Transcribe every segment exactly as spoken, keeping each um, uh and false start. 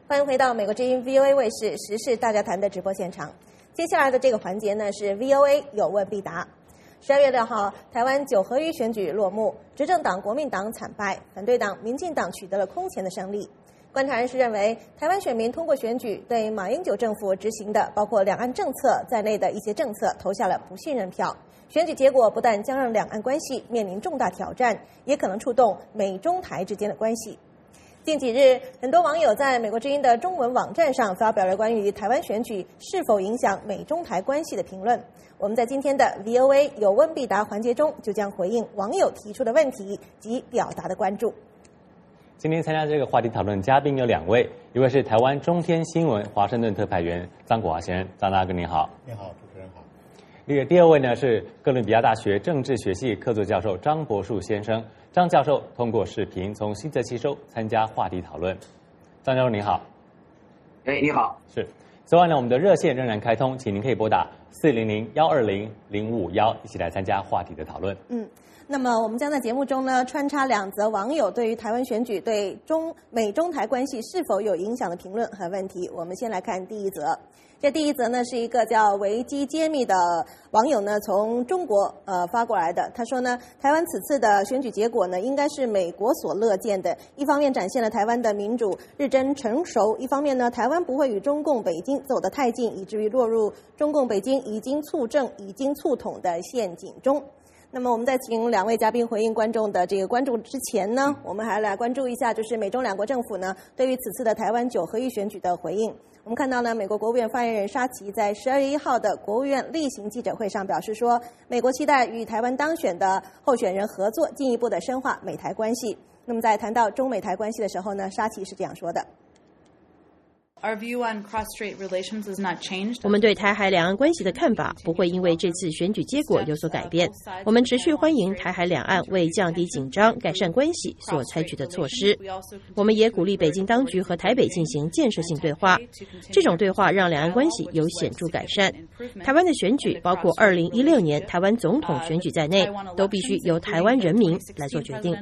欢迎回到美国之音 V O A 卫视时事大家谈的直播现场。接下来的这个环节呢是 V O A 有问必答。十二月六号，台湾九合一选举落幕，执政党国民党惨败，反对党民进党取得了空前的胜利。观察人士认为，台湾选民通过选举对马英九政府执行的包括两岸政策在内的一些政策投下了不信任票。选举结果不但将让两岸关系面临重大挑战，也可能触动美中台之间的关系。近几日，很多网友在美国之音的中文网站上发表了关于台湾选举是否影响美中台关系的评论。我们在今天的 V O A 有问必答环节中，就将回应网友提出的问题及表达的关注。 今天参加这个话题讨论嘉宾有两位，一位是台湾中天新闻华盛顿特派员张国华先生，张大哥您好。 你好，主持人好。 那个第二位呢是哥伦比亚大学政治学系客座教授张博树先生。张教授通过视频从新泽西州参加话题讨论。张教授你好。 哎，你好。 是。此外呢，我们的热线仍然开通，请您可以拨打四零零幺二零零五五幺，一起来参加话题的讨论。 嗯。那么我们将在节目中呢穿插两则网友对于台湾选举对中美中台关系是否有影响的评论和问题。我们先来看第一则。这第一则呢是一个叫维基揭秘的网友呢从中国呃发过来的。他说呢，台湾此次的选举结果呢应该是美国所乐见的，一方面展现了台湾的民主日臻成熟，一方面呢台湾不会与中共北京走得太近，以至于落入中共北京已经促政已经促统的陷阱中。那么我们在请两位嘉宾回应观众的这个关注之前呢，我们还来关注一下就是美中两国政府呢对于此次的台湾九合一选举的回应。我们看到呢，美国国务院发言人沙奇在十二月一号的国务院例行记者会上表示说，美国期待与台湾当选的候选人合作，进一步的深化美台关系。那么在谈到中美台关系的时候呢，沙奇是这样说的。 Our view on cross-strait relations is not changed. 我们对台海两岸关系的看法不会因为这次选举结果有所改变。我们持续欢迎台海两岸为降低紧张、改善关系所采取的措施。我们也鼓励北京当局和台北进行建设性对话，这种对话让两岸关系有显著改善。台湾的选举，包括二零一六年台湾总统选举在内，都必须由台湾人民来做决定。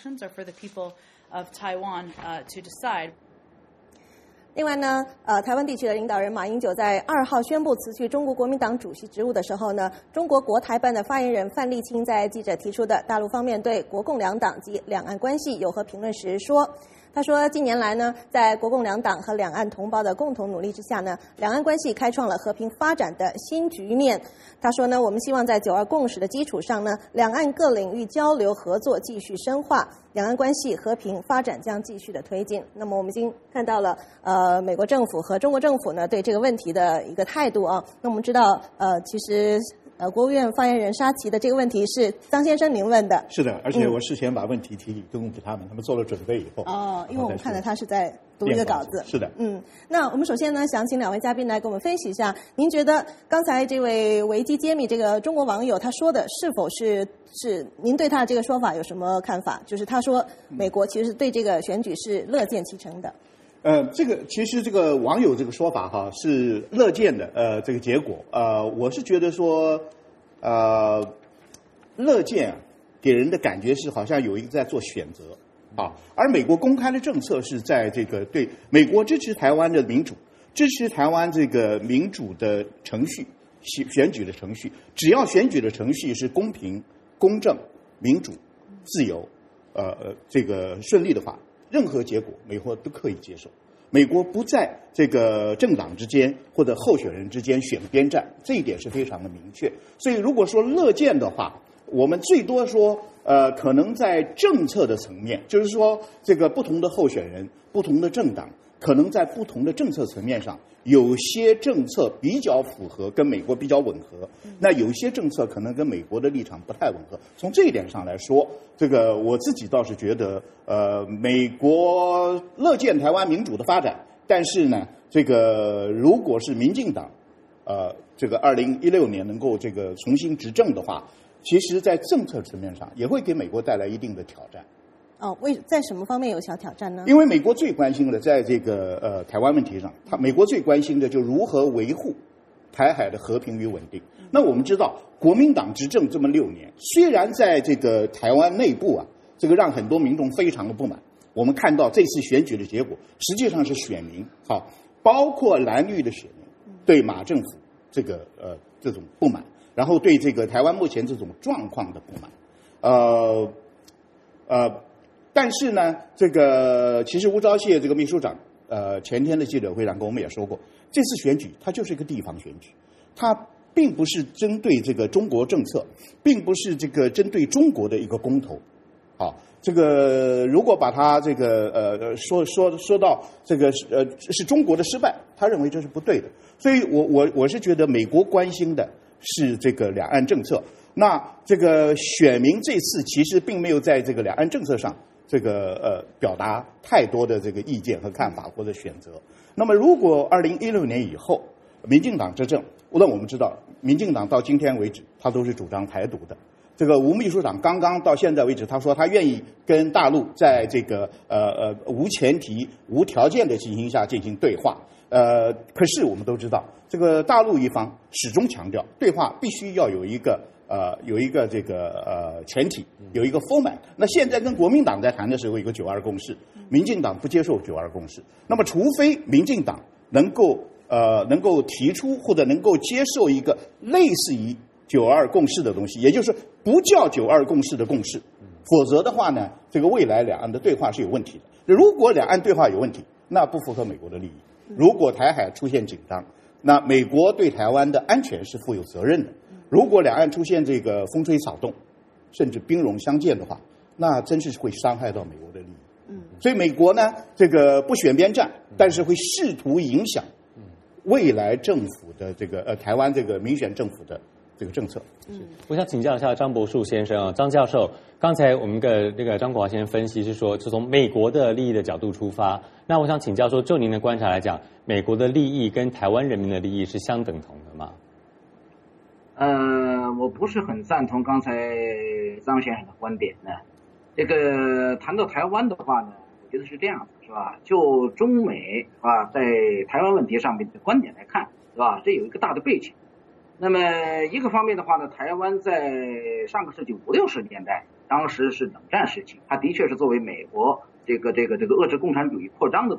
另外呢，呃，台湾地区的领导人马英九在二号宣布辞去中国国民党主席职务的时候呢，中国国台办的发言人范立清在记者提出的大陆方面对国共两党及两岸关系有何评论时说，他说近年来呢，在国共两党和两岸同胞的共同努力之下呢，两岸关系开创了和平发展的新局面。他说呢，我们希望在九二共识的基础上呢，两岸各领域交流合作继续深化，两岸关系和平发展将继续的推进。那么我们已经看到了呃美国政府和中国政府呢对这个问题的一个态度啊。那我们知道呃其实呃国务院发言人沙奇的这个问题是张先生您问的。 是的，而且我事先把问题提供给他们，他们做了准备以后。 哦，因为我们看到他是在读一个稿子。 是的。 嗯，那我们首先呢想请两位嘉宾来给我们分析一下，您觉得刚才这位维基揭秘这个中国网友他说的是否是是您对他的这个说法有什么看法？就是他说美国其实对这个选举是乐见其成的。 呃，这个其实这个网友这个说法哈是乐见的，呃，这个结果，呃，我是觉得说，呃，乐见啊，给人的感觉是好像有一个在做选择啊，而美国公开的政策是在这个对美国支持台湾的民主，支持台湾这个民主的程序，选选举的程序，只要选举的程序是公平、公正、民主、自由，呃呃，这个顺利的话。任何结果，美国都可以接受。美国不在这个政党之间或者候选人之间选边站，这一点是非常的明确。所以，如果说乐见的话，我们最多说，呃，可能在政策的层面，就是说，这个不同的候选人、不同的政党，可能在不同的政策层面上，有些政策比较符合，跟美国比较吻合；那有些政策可能跟美国的立场不太吻合。从这一点上来说，这个我自己倒是觉得，呃，美国乐见台湾民主的发展，但是呢，这个如果是民进党，呃，这个二零一六年能够这个重新执政的话，其实在政策层面上也会给美国带来一定的挑战。 哦，为在什么方面有小挑战呢？ 因为美国最关心的，在这个呃台湾问题上，他美国最关心的就如何维护台海的和平与稳定。那我们知道，国民党执政这么六年，虽然在这个台湾内部啊，这个让很多民众非常的不满， 我们看到这次选举的结果，实际上是选民好，包括蓝绿的选民对马政府这个呃这种不满，然后对这个台湾目前这种状况的不满，呃呃，但是呢，这个其实吴钊燮这个秘书长呃前天的记者会上跟我们也说过，这次选举它就是一个地方选举，它并不是针对这个中国政策，并不是这个针对中国的一个公投。好，这个如果把它这个呃说说说到这个呃是中国的失败，他认为这是不对的。所以我我我是觉得美国关心的是这个两岸政策，那这个选民这次其实并没有在这个两岸政策上这个呃表达太多的这个意见和看法或者选择。那么如果二零一六年以后民进党执政，那我们知道民进党到今天为止他都是主张台独的。这个吴秘书长刚刚到现在为止，他说他愿意跟大陆在这个呃呃无前提、无条件的情形下进行对话。呃，可是我们都知道，这个大陆一方始终强调，对话必须要有一个呃有一个这个呃前提，有一个 format。那现在跟国民党在谈的时候，有一个九二共识，民进党不接受九二共识。那么，除非民进党能够呃能够提出或者能够接受一个类似于九二共识的东西，也就是不叫九二共识的共识，否则的话呢，这个未来两岸的对话是有问题的。如果两岸对话有问题，那不符合美国的利益。如果台海出现紧张，那美国对台湾的安全是负有责任的。如果两岸出现这个风吹草动，甚至兵戎相见的话，那真是会伤害到美国的利益。嗯，所以美国呢，这个不选边站，但是会试图影响未来政府的这个呃台湾这个民选政府的这个政策。 是，我想请教一下张博树先生啊，张教授，刚才我们的这个张国华先生分析是说，是从美国的利益的角度出发。那我想请教说，就您的观察来讲，美国的利益跟台湾人民的利益是相等同的吗？ 呃，我不是很赞同刚才张先生的观点呢。这个谈到台湾的话呢，我觉得是这样子，是吧？就中美啊在台湾问题上面的观点来看，是吧？这有一个大的背景。那么一个方面的话呢，台湾在上个世纪五六十年代，当时是冷战时期，它的确是作为美国这个这个这个遏制共产主义扩张的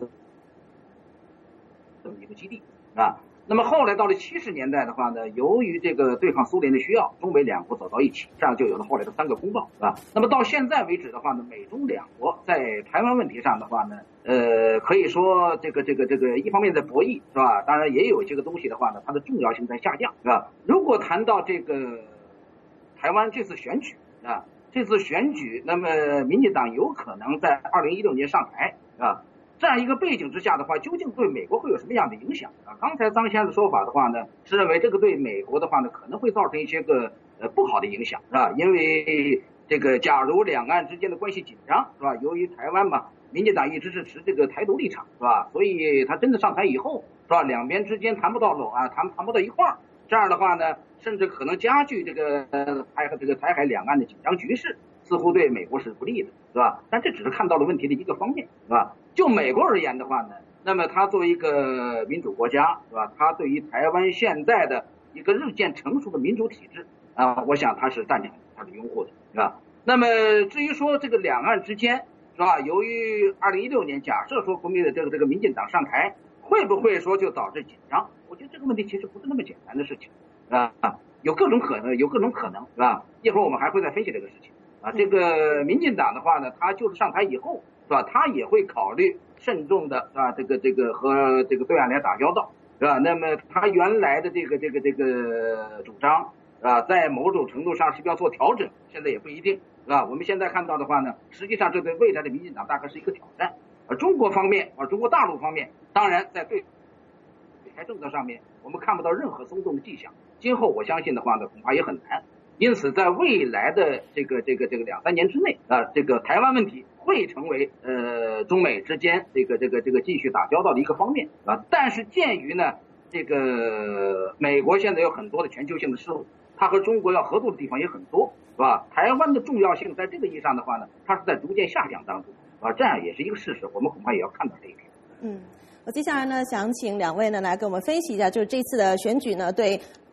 这么一个基地啊。那么后来到了七十年代的话呢，由于这个对抗苏联的需要，中美两国走到一起，这样就有了后来的三个公报，是吧？那么到现在为止的话呢，美中两国在台湾问题上的话呢，呃，可以说这个这个这个一方面在博弈，是吧？当然也有这个东西的话呢，它的重要性在下降，是吧？如果谈到这个台湾这次选举啊，这次选举，那么民进党有可能在二零一六年上台啊。这样一个背景之下的话，究竟对美国会有什么样的影响啊？刚才张先生的说法的话呢，是认为这个对美国的话呢，可能会造成一些个呃不好的影响，是吧？因为这个假如两岸之间的关系紧张，是吧？由于台湾嘛，民进党一直是持这个台独立场，是吧？所以他真的上台以后，是吧？两边之间谈不到拢啊，谈谈不到一块儿，这样的话呢，甚至可能加剧这个呃台这个台海两岸的紧张局势。似乎对美国是不利的，是吧？但这只是看到了问题的一个方面，是吧？就美国而言的话呢，那么它作为一个民主国家，是吧？它对于台湾现在的一个日渐成熟的民主体制啊，我想它是赞成它的拥护的，是吧？那么至于说这个两岸之间，是吧？由于二零一六年假设说国民的这个这个民进党上台，会不会说就导致紧张？我觉得这个问题其实不是那么简单的事情，啊，有各种可能，有各种可能，是吧？一会儿我们还会再分析这个事情。啊，这个民进党的话呢，他就是上台以后，是吧？他也会考虑慎重的，是吧？这个这个和这个对岸来打交道，是吧？那么他原来的这个这个这个主张，啊，在某种程度上是不是要做调整，现在也不一定，是吧？我们现在看到的话呢，实际上这对未来的民进党大概是一个挑战。而中国方面，啊，中国大陆方面，当然在对台政策上面，我们看不到任何松动的迹象。今后我相信的话呢，恐怕也很难。因此，在未来的这个这个这个两三年之内啊，这个台湾问题会成为呃中美之间这个这个这个继续打交道的一个方面啊。但是鉴于呢，这个美国现在有很多的全球性的事务，它和中国要合作的地方也很多，是吧？台湾的重要性在这个意义上的话呢，它是在逐渐下降当中啊，这样也是一个事实，我们恐怕也要看到这一点。 嗯，我接下来呢，想请两位呢来给我们分析一下，就是这次的选举呢，对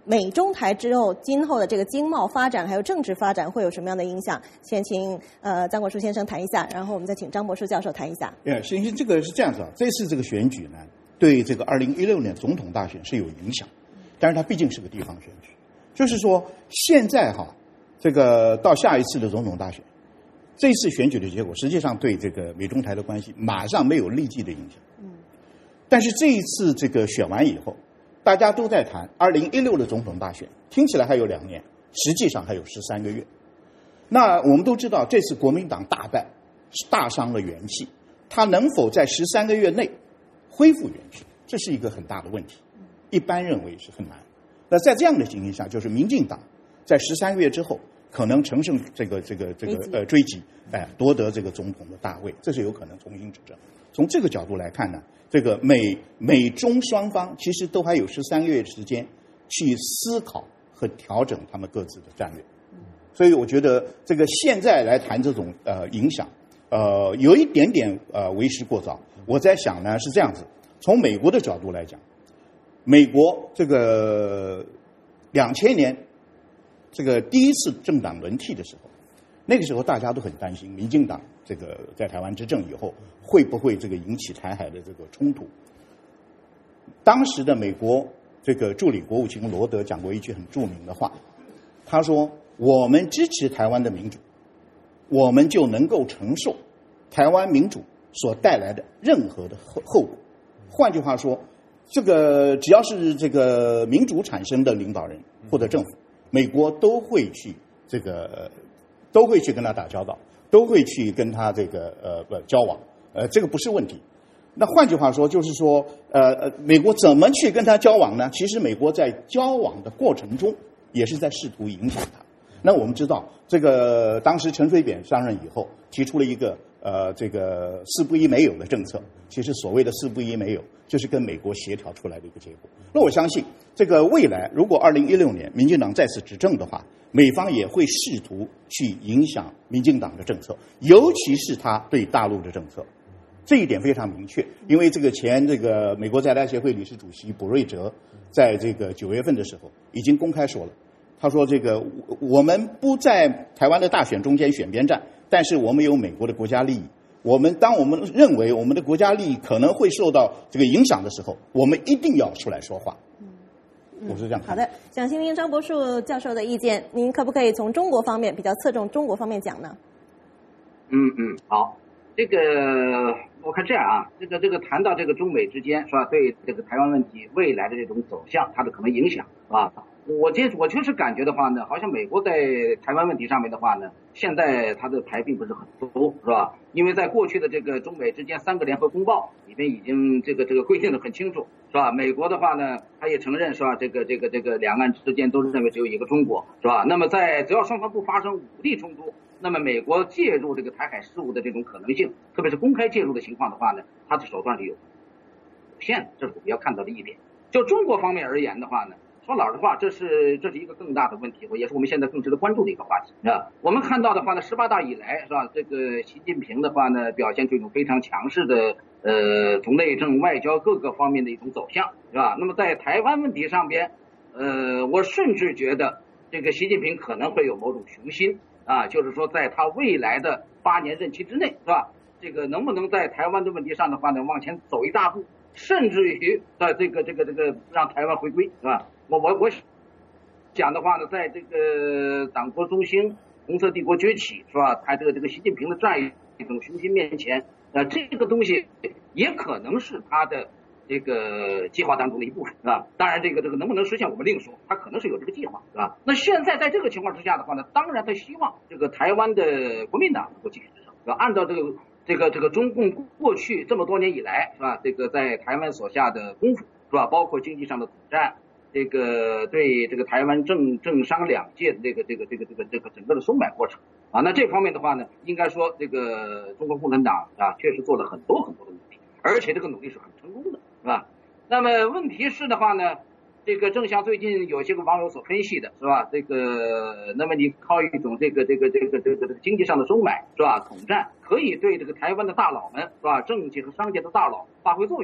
美中台之后今后的这个经贸发展还有政治发展会有什么样的影响？先请呃张国树先生谈一下，然后我们再请张博树教授谈一下。 对，行行，这个是这样子啊，这次这个选举呢，对这个二零一六年总统大选是有影响，但是它毕竟是个地方选举，就是说现在哈，这个到下一次的总统大选，这次选举的结果实际上对这个美中台的关系马上没有立即的影响。嗯，但是这一次这个选完以后，大家都在谈二零一六的总统大选，听起来还有两年，实际上还有十三个月。那我们都知道，这次国民党大败，大伤了元气，他能否在十三个月内恢复元气，这是一个很大的问题。一般认为是很难。那在这样的情形下，就是民进党在十三个月之后，可能乘胜这个这个这个呃追击，哎，夺得这个总统的大位，这是有可能重新执政。从这个角度来看呢，这个美美中双方其实都还有十三个月时间去思考和调整他们各自的战略。所以我觉得这个现在来谈这种呃影响，呃，有一点点呃为时过早。我在想呢是这样子，从美国的角度来讲，美国这个两千年这个第一次政党轮替的时候，那个时候大家都很担心民进党这个在台湾执政以后会不会这个引起台海的这个冲突。当时的美国这个助理国务卿罗德讲过一句很著名的话，他说：“我们支持台湾的民主，我们就能够承受台湾民主所带来的任何的后后果。”换句话说，这个只要是这个民主产生的领导人或者政府，美国都会去这个都会去跟他打交道，都会去跟他这个呃呃交往，呃这个不是问题。那换句话说，就是说呃呃美国怎么去跟他交往呢？其实美国在交往的过程中也是在试图影响他。那我们知道，这个当时陈水扁上任以后，提出了一个呃这个四不一没有的政策。其实所谓的四不一没有，就是跟美国协调出来的一个结果。那我相信，这个未来如果二零一六年民进党再次执政的话，美方也会试图去影响民进党的政策，尤其是他对大陆的政策。这一点非常明确，因为这个前这个美国在台协会理事主席卜瑞哲在这个九月份的时候已经公开说了。他说：“这个我们不在台湾的大选中间选边站，但是我们有美国的国家利益。我们当我们认为我们的国家利益可能会受到这个影响的时候，我们一定要出来说话。”嗯，我是这样看。 好的，想听听张博树教授的意见，您可不可以从中国方面比较侧重中国方面讲呢？ 嗯嗯，好，这个我看这样啊，这个这个谈到这个中美之间是吧，对这个台湾问题未来的这种走向，它的可能影响啊。我接我确实感觉的话呢，好像美国在台湾问题上面的话呢，现在它的牌并不是很多，是吧？因为在过去的这个中美之间三个联合公报里面已经这个这个规定的很清楚，是吧？美国的话呢，他也承认是吧，这个这个这个两岸之间都是认为只有一个中国，是吧？那么在只要双方不发生武力冲突，那么美国介入这个台海事务的这种可能性，特别是公开介入的情况的话呢，它的手段是有限的，这是我们要看到的一点。就中国方面而言的话呢，说老实话，这是这是一个更大的问题，也是我们现在更值得关注的一个话题啊。我们看到的话呢，十八大以来是吧，这个习近平的话呢，表现出一种非常强势的呃，从内政、外交各个方面的一种走向，是吧？那么在台湾问题上边，呃，我甚至觉得这个习近平可能会有某种雄心啊，就是说在他未来的八年任期之内，是吧？这个能不能在台湾的问题上的话呢，往前走一大步，甚至于在这个这个这个让台湾回归，是吧？我我我讲的话呢，在这个党国中兴、红色帝国崛起，是吧？他这个这个习近平的这样一种雄心面前，呃，这个东西也可能是他的这个计划当中的一部分，是吧？当然，这个这个能不能实现我们另说，他可能是有这个计划，是吧？那现在在这个情况之下的话呢，当然他希望这个台湾的国民党能够继续执政，是吧？按照这个这个这个中共过去这么多年以来，是吧？这个在台湾所下的功夫，是吧？包括经济上的统战。这个对这个台湾政政商两界的这个这个这个这个这个整个的收买过程啊，那这方面的话呢，应该说这个中国共产党啊，确实做了很多很多的努力，而且这个努力是很成功的，是吧？那么问题是的话呢，这个正像最近有些个网友所分析的，是吧？这个那么你靠一种这个这个这个这个这个经济上的收买，是吧？统战可以对这个台湾的大佬们，是吧？政界和商界的大佬发挥作用。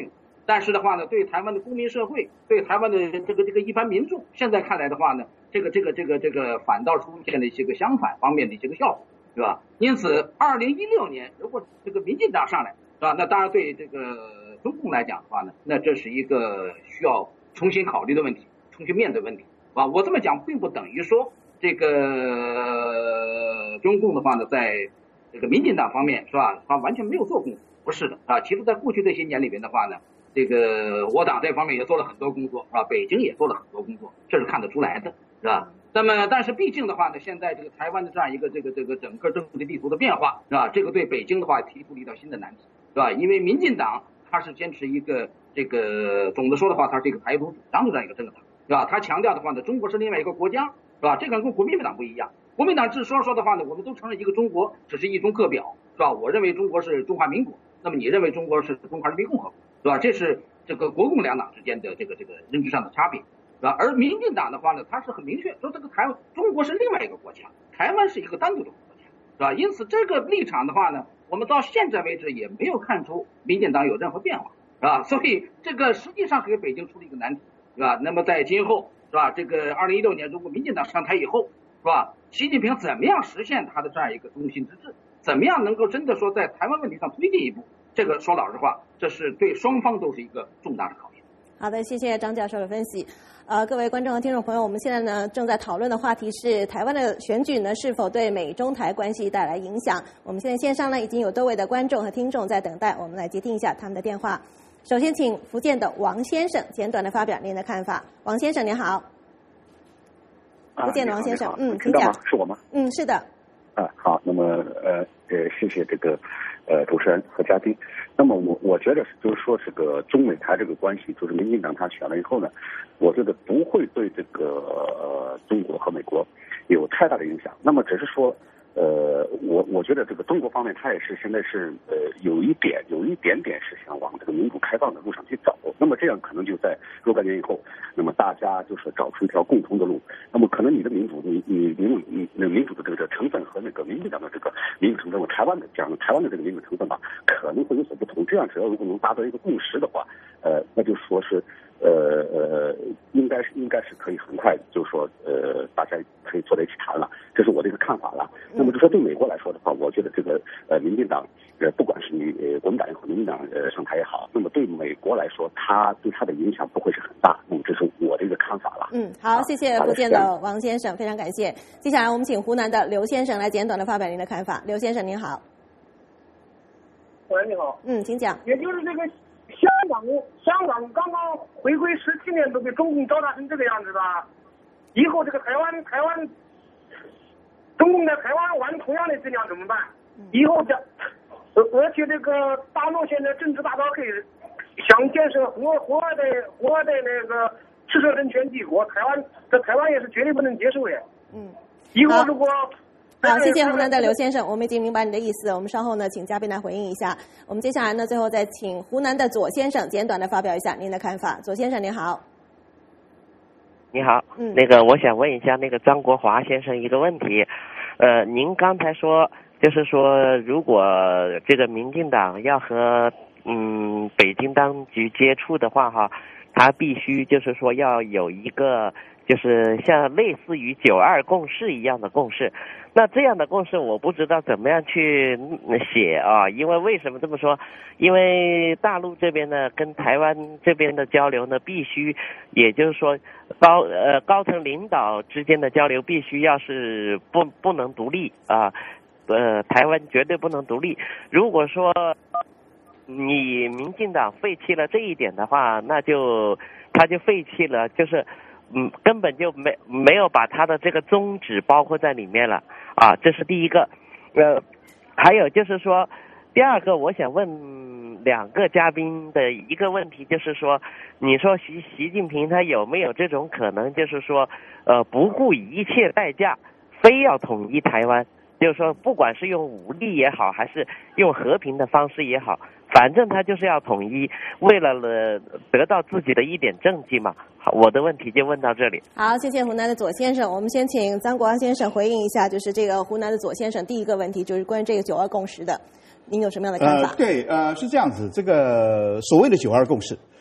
但是的话呢，对台湾的公民社会，对台湾的这个这个一般民众，现在看来的话呢，这个这个这个这个反倒出现了一些个相反方面的一些个效果，是吧？因此，二零一六年如果这个民进党上来，是吧？那当然对这个中共来讲的话呢，那这是一个需要重新考虑的问题，重新面对问题，啊，我这么讲并不等于说这个中共的话呢，在这个民进党方面是吧，他完全没有做工作，不是的啊。其实，在过去这些年里面的话呢，这个我党这方面也做了很多工作，是吧？北京也做了很多工作，这是看得出来的，是吧？那么，但是毕竟的话呢，现在这个台湾的这样一个这个这个整个政治地图的变化，是吧？这个对北京的话提出了一道新的难题，是吧？因为民进党它是坚持一个这个总的说的话，它是一个台独主张的这样一个政党，是吧？它强调的话呢，中国是另外一个国家，是吧？这个跟国民党不一样。国民党只说说的话呢，我们都承认一个中国只是一中各表，是吧？我认为中国是中华民国，那么你认为中国是中华人民共和国，是吧？这是这个国共两党之间的这个这个认知上的差别，是吧？而民进党的话呢，它是很明确说这个台湾中国是另外一个国家，台湾是一个单独的国家，是吧？因此这个立场的话呢，我们到现在为止也没有看出民进党有任何变化，是吧？所以这个实际上给北京出了一个难题，是吧？那么在今后，是吧？这个二零一六年如果民进党上台以后，是吧？习近平怎么样实现他的这样一个中心之志？怎么样能够真的说在台湾问题上推进一步？这个说老实话，这是对双方都是一个重大的考验。 好的，谢谢张教授的分析。呃，各位观众和听众朋友，我们现在呢正在讨论的话题是台湾的选举呢是否对美中台关系带来影响？我们现在线上呢已经有多位的观众和听众在等待，我们来接听一下他们的电话。首先，请福建的王先生简短的发表您的看法。王先生您好。福建的王先生，嗯，请讲。 是我吗？ 嗯，是的。 啊，好，那么呃呃，谢谢这个呃主持人和嘉宾。那么我我觉得就是说这个中美台这个关系，就是民进党他选了以后呢，我觉得不会对这个呃中国和美国有太大的影响。那么只是说。呃，我我觉得这个中国方面，它也是现在是呃有一点有一点点是想往这个民主开放的路上去走。那么这样可能就在若干年以后，那么大家就是找出一条共同的路。那么可能你的民主，你你民你那民主的这个成分和那个民进党的这个民主成分，台湾的讲台湾的这个民主成分吧，可能会有所不同。这样只要如果能达到一个共识的话，呃，那就说是。呃呃，应该是应该是可以很快，就是说呃，大家可以坐在一起谈了，这是我的一个看法了。那么就说对美国来说的话，我觉得这个呃，民进党呃，不管是你呃国民党也好，民进党呃上台也好，那么对美国来说，它对它的影响不会是很大。那么这是我的一个看法了。 嗯，好，谢谢福建的王先生，非常感谢。接下来我们请湖南的刘先生来简短的发表您的看法。刘先生您好。 喂，你好。 嗯，请讲。 也就是这个。香港，香港刚刚回归十七年都被中共糟蹋成这个样子的，以后这个台湾，台湾，中共在台湾玩同样的伎俩怎么办？以后这，而且这个大陆现在政治大刀可以想建设活活的活的那个赤色政权帝国，台湾在台湾也是绝对不能接受的。 嗯， 以后如果。 好，谢谢湖南的刘先生，我们已经明白你的意思，我们稍后呢请嘉宾来回应一下。我们接下来呢最后再请湖南的左先生简短的发表一下您的看法。左先生您好。 你好， 嗯， 那个我想问一下那个张国华先生一个问题，呃，您刚才说就是说如果这个民进党要和嗯北京当局接触的话哈，他必须就是说要有一个。就是像类似于九二共识一样的共识，那这样的共识我不知道怎么样去写啊，因为为什么这么说？因为大陆这边呢跟台湾这边的交流呢，必须也就是说高呃高层领导之间的交流必须要是不不能独立啊，呃台湾绝对不能独立。如果说你民进党废弃了这一点的话，那就他就废弃了，就是。嗯，根本就没没有把他的这个宗旨包括在里面了啊，这是第一个。呃，还有就是说，第二个我想问两个嘉宾的一个问题，就是说，你说习习近平他有没有这种可能，就是说，呃，不顾一切代价，非要统一台湾？就是说，不管是用武力也好，还是用和平的方式也好，反正他就是要统一，为了了得到自己的一点政绩嘛。好，我的问题就问到这里。 好，谢谢湖南的左先生。我们先请张国华先生回应一下，就是这个湖南的左先生第一个问题，就是关于这个九二共识的，您有什么样的看法？ 呃、对，呃，是这样子。这个所谓的九二共识，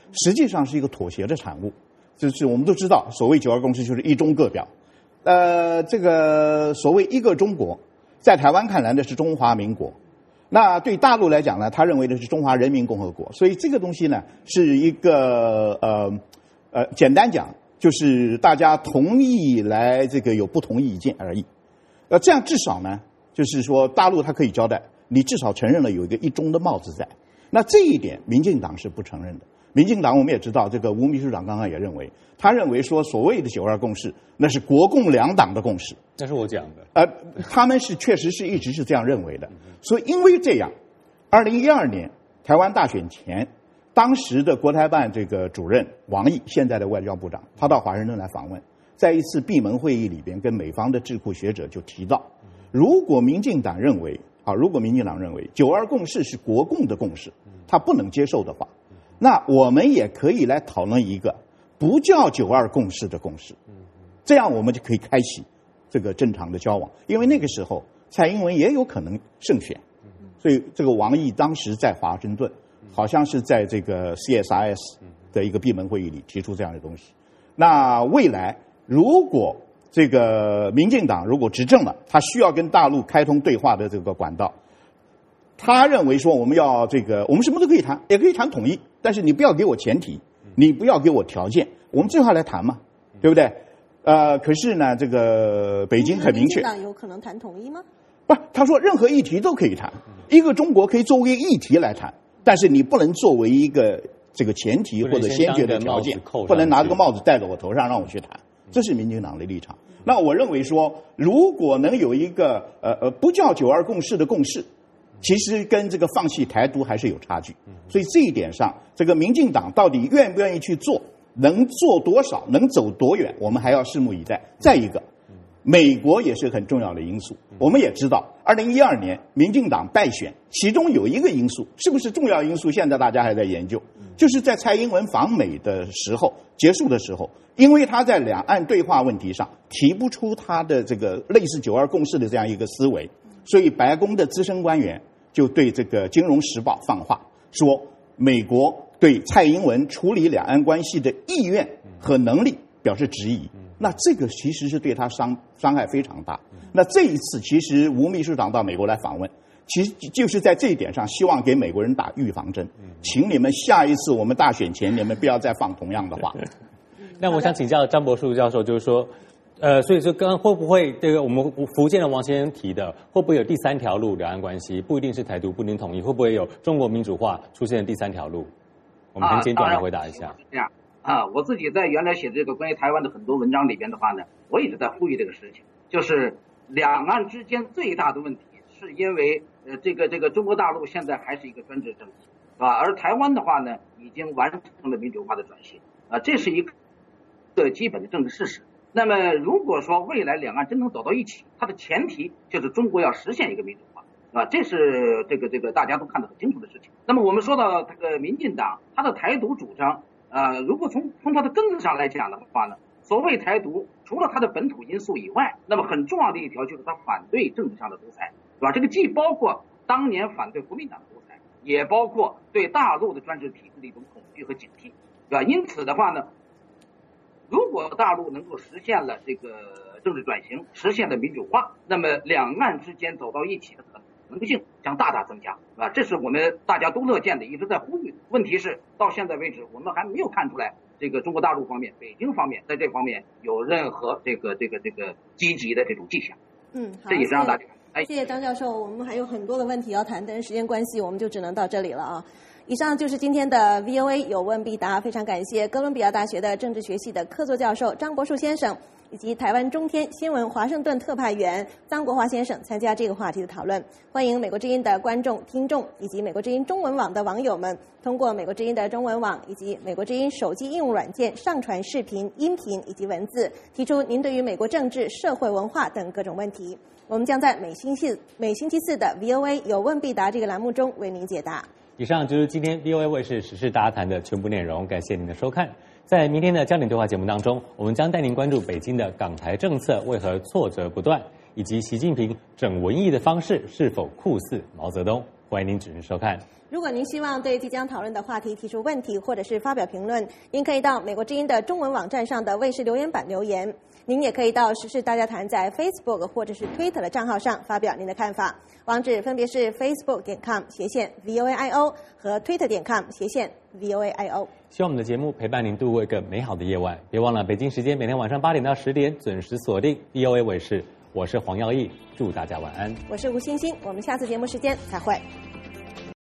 实际上是一个妥协的产物。就是我们都知道，所谓九二共识就是一中各表，呃，这个所谓一个中国，在台湾看来呢是中华民国，那对大陆来讲呢，他认为的是中华人民共和国，所以这个东西呢是一个呃呃，简单讲就是大家同意来这个有不同意见而已。呃，这样至少呢，就是说大陆它可以交代，你至少承认了有一个一中的帽子在。那这一点，民进党是不承认的。民进党我们也知道，这个吴秘书长刚刚也认为，他认为说所谓的九二共识，那是国共两党的共识。 那是我讲的。 呃，他们是确实是一直是这样认为的。所以因为这样，二零一二年台湾大选前，当时的国台办这个主任王毅，现在的外交部长，他到华盛顿来访问，在一次闭门会议里边，跟美方的智库学者就提到，如果民进党认为啊，如果民进党认为九二共识是国共的共识，他不能接受的话，那我们也可以来讨论一个不叫九二共识的共识，这样我们就可以开启这个正常的交往。因为那个时候蔡英文也有可能胜选，所以这个王毅当时在华盛顿，好像是在这个 C S I S 的一个闭门会议里提出这样的东西。那未来如果这个民进党如果执政了，他需要跟大陆开通对话的这个管道，他认为说我们要这个，我们什么都可以谈，也可以谈统一，但是你不要给我前提，你不要给我条件，我们最后来谈嘛，对不对？呃，可是呢，这个北京很明确， 民进党有可能谈统一吗？ 不，他说任何议题都可以谈，一个中国可以作为议题来谈，但是你不能作为一个这个前提或者先决的条件，不能拿这个帽子戴在我头上让我去谈，这是民进党的立场。那我认为说，如果能有一个呃呃不叫九二共识的共识，其实跟这个放弃台独还是有差距。所以这一点上，这个民进党到底愿不愿意去做，能做多少，能走多远，我们还要拭目以待。再一个，美国也是很重要的因素。我们也知道，二零一二年民进党败选，其中有一个因素，是不是重要因素？现在大家还在研究，就是在蔡英文访美的时候结束的时候，因为他在两岸对话问题上提不出他的这个类似九二共识的这样一个思维，所以白宫的资深官员就对这个《金融时报》放话，说美国对蔡英文处理两岸关系的意愿和能力表示质疑。那这个其实是对他伤伤害非常大。那这一次其实吴秘书长到美国来访问，其实就是在这一点上希望给美国人打预防针，请你们下一次我们大选前你们不要再放同样的话。 那我想请教张博树教授，就是说呃，所以说刚刚会不会这个我们福建的王先生提的，会不会有第三条路两岸关系，不一定是台独，不一定统一，会不会有中国民主化出现的第三条路？我们很简短的回答一下。 这样啊，我自己在原来写这个关于台湾的很多文章里边的话呢，我一直在呼吁这个事情，就是两岸之间最大的问题是因为呃这个这个中国大陆现在还是一个专制政体，是吧？而台湾的话呢，已经完成了民主化的转型啊，这是一个基本的政治事实。那么如果说未来两岸真能走到一起，它的前提就是中国要实现一个民主化啊，这是这个这个大家都看得很清楚的事情。那么我们说到这个民进党，它的台独主张，呃，如果从从它的根子上来讲的话呢，所谓台独，除了它的本土因素以外，那么很重要的一条就是它反对政治上的独裁，对吧？这个既包括当年反对国民党的独裁，也包括对大陆的专制体制的一种恐惧和警惕，对吧？因此的话呢，如果大陆能够实现了这个政治转型，实现了民主化，那么两岸之间走到一起的可能性将大大增加，啊，这是我们大家都乐见的，一直在呼吁。问题是到现在为止，我们还没有看出来这个中国大陆方面、北京方面在这方面有任何这个这个这个积极的这种迹象。 嗯，好， 这也是让大家哎，谢谢张教授，我们还有很多的问题要谈，但是时间关系，我们就只能到这里了啊。以上就是今天的 V O A 有问必答，非常感谢哥伦比亚大学的政治学系的客座教授张博树先生，以及台湾中天新闻华盛顿特派员张国华先生参加这个话题的讨论。欢迎美国之音的观众、听众以及美国之音中文网的网友们，通过美国之音的中文网以及美国之音手机应用软件上传视频、音频以及文字，提出您对于美国政治、社会文化等各种问题。我们将在每星期每星期四的 V O A 有问必答这个栏目中为您解答。 以上就是今天 V O A 卫视时事大家谈的全部内容，感谢您的收看。在明天的焦点对话节目当中，我们将带您关注北京的港台政策为何挫折不断，以及习近平整文艺的方式是否酷似毛泽东。 欢迎您准时收看。 如果您希望对即将讨论的话题提出问题，或者是发表评论，您可以到美国之音的中文网站上的卫视留言板留言。您也可以到时事大家谈在 Facebook 或者是 Twitter 的账号上发表您的看法。网址分别是 facebook 点 com 斜线 V O A I O 和 Twitter 点 com 斜线 V O A I O。 希望我们的节目陪伴您度过一个美好的夜晚。别忘了北京时间每天晚上八点到十点准时锁定 V O A 卫视。我是黄耀义，祝大家晚安。 我是吴欣欣，我们下次节目时间再会。